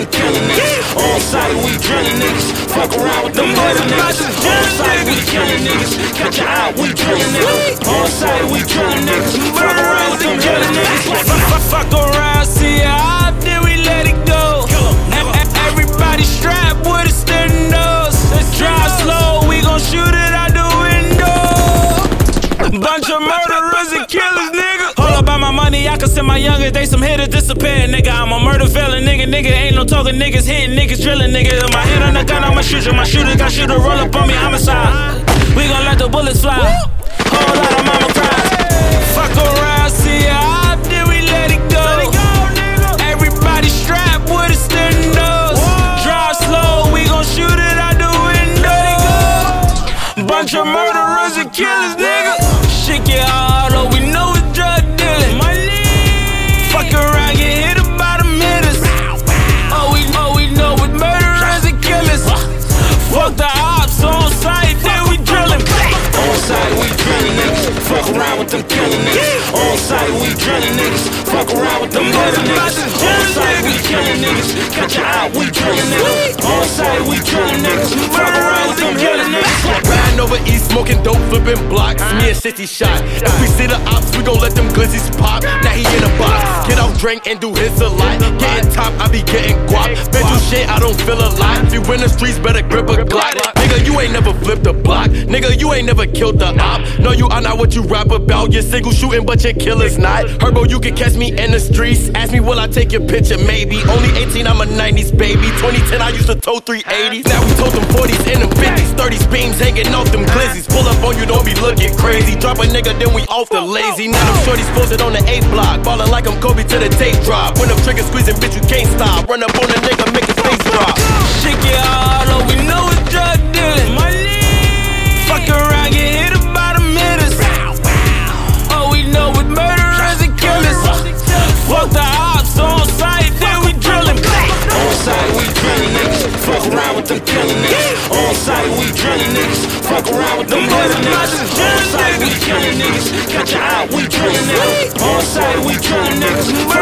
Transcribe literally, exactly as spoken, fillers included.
them killing niggas. On site, we drilling niggas. Fuck around with them murder niggas. On site, we killing niggas. Catch your eye, we drilling niggas. On site, we drilling niggas. Fuck around with them killing niggas. Fuck around, see ya, then we let it go. Everybody strapped with a steering nose. Drive slow, we gon' shoot it out the window. Bunch of murderers and killers, nigga. All about my money, I can send my youngest, they some hitters disappear, nigga. I'm a murder felon, nigga, nigga. Ain't no talking niggas hitting, niggas drilling, nigga. My hand on the gun, I'ma shoot you. My shooter got shooter, roll up on me, homicide. We gon' let the bullets fly. Whole lot of mama cries. Fuck around, see ya, then we let it go. Everybody strapped with a steering nose. Drive slow, we gon' shoot it out the window. Bunch of murderers and killers, nigga. Shit get hard, all we know is drug dealing. Fuck around, get hit by the hitters. All we, all we know is murderers and killers. Fuck the ops on site, then we drillin'. On site, we drilling niggas. Fuck around with them killing niggas. On site, we drilling niggas. Fuck around with them murder niggas. On site, we killing niggas. Catch your eye, we drilling niggas. On site, we drilling niggas. Fuck around with them killing niggas. Riding over east, smoking dope, flipping blocks. Me and Shitty shot. If we see the ops, we gon' let them glizzies pop. Now he in a box. Get off drink and do his a lot. Getting top, I be getting guap. Bet you shit, I don't feel a lot. If you in the streets, better grip a Glock. Nigga, you ain't never flipped a block. Nigga, you ain't never killed the op. No, you are not what you rap about. You're single shooting, but your killer's not. Herbo, you can catch me in the streets. Ask me, will I take your picture? Maybe. Only eighteen, I'm a nineties baby. twenty ten, I used to tow three eighties. Now we told them forties and them fifties. thirties beams hanging off them glizzies. Pull up on you, don't be looking crazy. Drop a nigga, then we off the lazy. Now them shorties posted on the A block. Ballin' like I'm Kobe to the tape drop. When them triggers squeezing, bitch, you can't stop. Run up on a nigga, make his face drop. Shit get hard, all we know is drug dealing. Fuck around, get hit by the hitters. All we know is murderers and killers. Fuck the ops on site, then we drillin'. On site, we drilling niggas. Fuck around with them killing niggas. On site, we drilling niggas. Fuck around with them murder niggas. On site, we killing niggas. Catch your eye, we drilling niggas. On site, we drilling niggas.